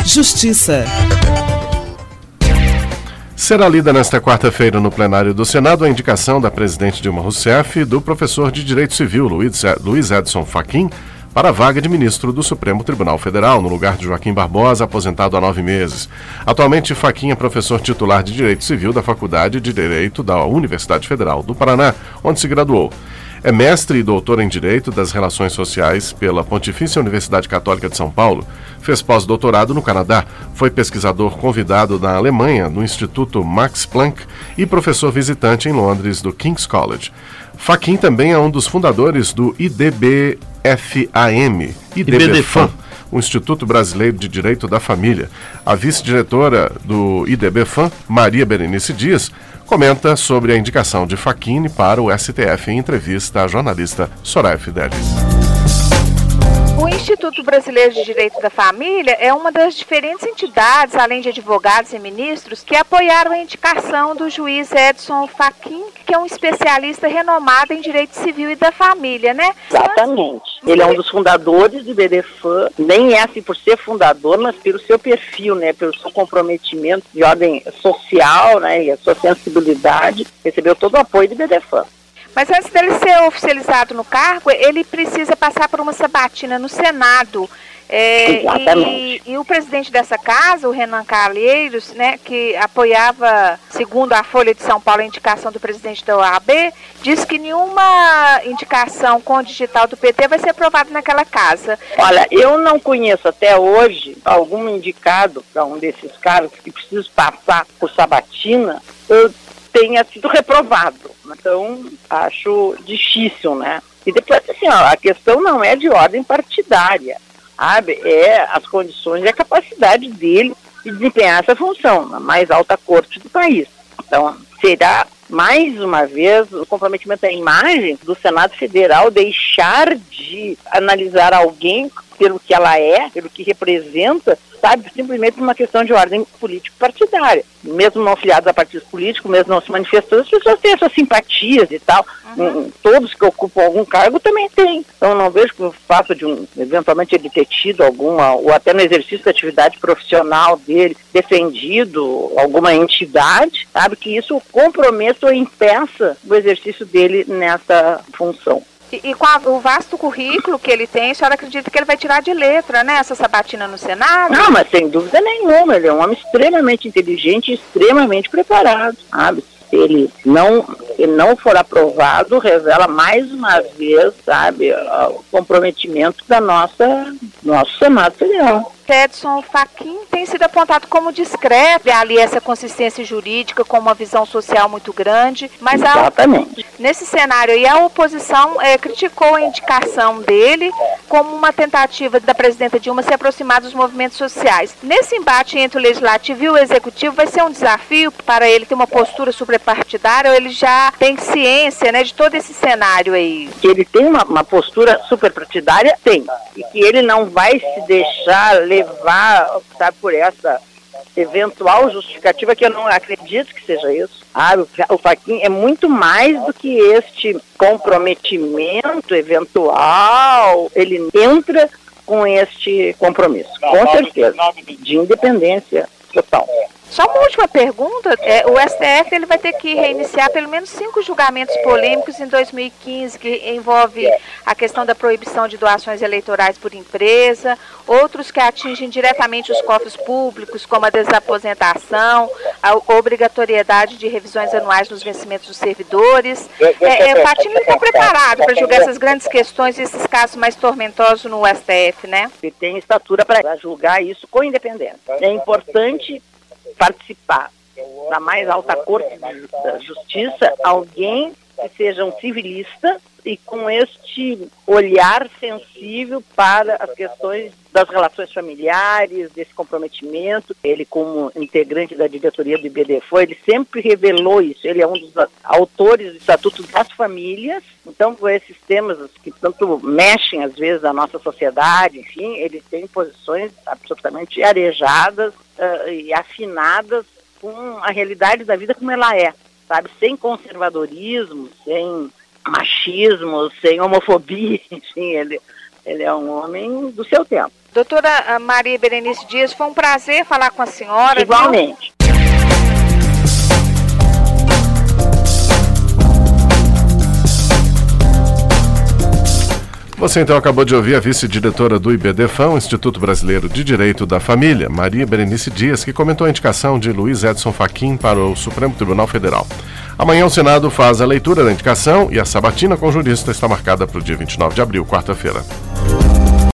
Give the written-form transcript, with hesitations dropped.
Justiça. Será lida nesta quarta-feira no plenário do Senado a indicação da presidente Dilma Rousseff e do professor de Direito Civil Luiz Edson Fachin para a vaga de ministro do Supremo Tribunal Federal, no lugar de Joaquim Barbosa, aposentado há 9 meses. Atualmente, Fachin é professor titular de Direito Civil da Faculdade de Direito da Universidade Federal do Paraná, onde se graduou. É mestre e doutor em Direito das Relações Sociais pela Pontifícia Universidade Católica de São Paulo. Fez pós-doutorado no Canadá. Foi pesquisador convidado na Alemanha, no Instituto Max Planck, e professor visitante em Londres, do King's College. Fachin também é um dos fundadores do IDBFAM, o Instituto Brasileiro de Direito da Família. A vice-diretora do IDBFAM, Maria Berenice Dias, comenta sobre a indicação de Fachin para o STF em entrevista à jornalista Soraya Fidelis. O Instituto Brasileiro de Direito da Família é uma das diferentes entidades, além de advogados e ministros, que apoiaram a indicação do juiz Edson Fachin, que é um especialista renomado em direito civil e da família, né? Exatamente. Ele é um dos fundadores do IDBFAM, nem é assim por ser fundador, mas pelo seu perfil, né, pelo seu comprometimento de ordem social, né, e a sua sensibilidade, recebeu todo o apoio do IDBFAM. Mas antes dele ser oficializado no cargo, ele precisa passar por uma sabatina no Senado. E o presidente dessa casa, o Renan Calheiros, né, que apoiava, segundo a Folha de São Paulo, a indicação do presidente da OAB, diz que nenhuma indicação com o digital do PT vai ser aprovada naquela casa. Olha, eu não conheço até hoje algum indicado para um desses cargos que precisa passar por sabatina, tenha sido reprovado. Então, acho difícil, né? E depois, assim, a questão não é de ordem partidária, sabe? É as condições e a capacidade dele de desempenhar essa função na mais alta corte do país. Então, será, mais uma vez, o comprometimento da imagem do Senado Federal deixar de analisar alguém pelo que ela é, pelo que representa, sabe, simplesmente por uma questão de ordem político-partidária. Mesmo não filiados a partidos políticos, mesmo não se manifestando, as pessoas têm suas simpatias e tal. Todos que ocupam algum cargo também têm. Então não vejo que o fato de eventualmente ele ter tido alguma, ou até no exercício da atividade profissional dele, defendido alguma entidade, sabe, que isso comprometa ou impeça o exercício dele nessa função. E com o vasto currículo que ele tem, a senhora acredita que ele vai tirar de letra, né, essa sabatina no Senado? Não, mas sem dúvida nenhuma, ele é um homem extremamente inteligente e extremamente preparado, sabe? Se ele não for aprovado, revela mais uma vez, sabe, o comprometimento da nosso Senado Federal. Edson Fachin tem sido apontado como discreto, ali essa consistência jurídica com uma visão social muito grande, mas nesse cenário aí a oposição criticou a indicação dele como uma tentativa da presidenta Dilma se aproximar dos movimentos sociais. Nesse embate entre o Legislativo e o Executivo vai ser um desafio para ele ter uma postura superpartidária, ou ele já tem ciência, né, de todo esse cenário aí? Que ele tem uma postura superpartidária, tem, e que ele não vai se deixar levar, sabe, por essa eventual justificativa, que eu não acredito que seja isso. O Fachin é muito mais do que este comprometimento eventual, ele entra com este compromisso, com certeza, de independência total. Só uma última pergunta, o STF ele vai ter que reiniciar pelo menos 5 julgamentos polêmicos em 2015, que envolve a questão da proibição de doações eleitorais por empresa, outros que atingem diretamente os cofres públicos, como a desaposentação, a obrigatoriedade de revisões anuais nos vencimentos dos servidores. O Fachin está preparado para julgar essas grandes questões e esses casos mais tormentosos no STF, né? Ele tem estatura para julgar isso com independência. É importante participar da mais alta corte da justiça alguém que seja um civilista e com este olhar sensível para as questões das relações familiares, desse comprometimento. Ele, como integrante da diretoria do IBDFAM, ele sempre revelou isso. Ele é um dos autores do Estatuto das Famílias. Então, com esses temas que tanto mexem, às vezes, na nossa sociedade, enfim, ele tem posições absolutamente arejadas e afinadas com a realidade da vida como ela é, sabe? Sem conservadorismo, sem machismo, sem homofobia, enfim, ele é um homem do seu tempo. Doutora Maria Berenice Dias, foi um prazer falar com a senhora. Igualmente. Você então acabou de ouvir a vice-diretora do IBDFAM, Instituto Brasileiro de Direito da Família, Maria Berenice Dias, que comentou a indicação de Luiz Edson Fachin para o Supremo Tribunal Federal. Amanhã o Senado faz a leitura da indicação e a sabatina com o jurista está marcada para o dia 29 de abril, quarta-feira.